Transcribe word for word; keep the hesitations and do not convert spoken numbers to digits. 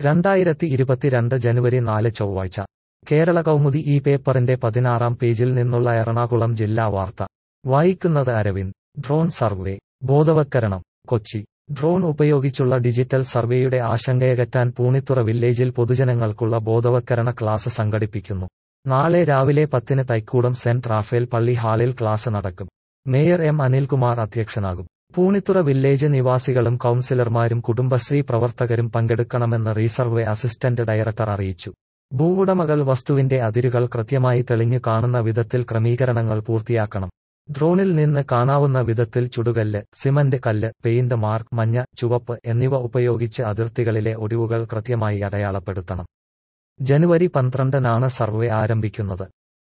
രണ്ടായിരത്തി ഇരുപത്തിരണ്ട് ജനുവരി നാല് ചൊവ്വാഴ്ച കേരള കൗമുദി ഈ പേപ്പറിന്റെ പതിനാറാം പേജിൽ നിന്നുള്ള എറണാകുളം ജില്ലാ വാർത്ത വായിക്കുന്നത് അരവിന്ദ്. ഡ്രോൺ സർവേ ബോധവത്കരണം. കൊച്ചി. ഡ്രോൺ ഉപയോഗിച്ചുള്ള ഡിജിറ്റൽ സർവേയുടെ ആശങ്കയകറ്റാൻ പൂണിത്തുറ വില്ലേജിൽ പൊതുജനങ്ങൾക്കുള്ള ബോധവത്കരണ ക്ലാസ് സംഘടിപ്പിക്കുന്നു. നാളെ രാവിലെ പത്തിന് തൈക്കൂടം സെന്റ് റാഫേൽ പള്ളി ഹാളിൽ ക്ലാസ് നടക്കും. മേയർ എം അനിൽകുമാർ അധ്യക്ഷനാകും. പൂണിത്തുറ വില്ലേജ് നിവാസികളും കൗൺസിലർമാരും കുടുംബശ്രീ പ്രവർത്തകരും പങ്കെടുക്കണമെന്ന് റീസർവേ അസിസ്റ്റന്റ് ഡയറക്ടർ അറിയിച്ചു. ഭൂവുടമകൾ വസ്തുവിന്റെ അതിരുകൾ കൃത്യമായി തെളിഞ്ഞു കാണുന്ന വിധത്തിൽ ക്രമീകരണങ്ങൾ പൂർത്തിയാക്കണം. ഡ്രോണിൽ നിന്ന് കാണാവുന്ന വിധത്തിൽ ചുടുകല്ല്, സിമന്റ് കല്ല്, പെയിന്റ് മാർക്ക്, മഞ്ഞ, ചുവപ്പ് എന്നിവ ഉപയോഗിച്ച് അതിർത്തികളിലെ ഒടിവുകൾ കൃത്യമായി അടയാളപ്പെടുത്തണം. ജനുവരി പന്ത്രണ്ടിനാണ് സർവേ ആരംഭിക്കുന്നത്.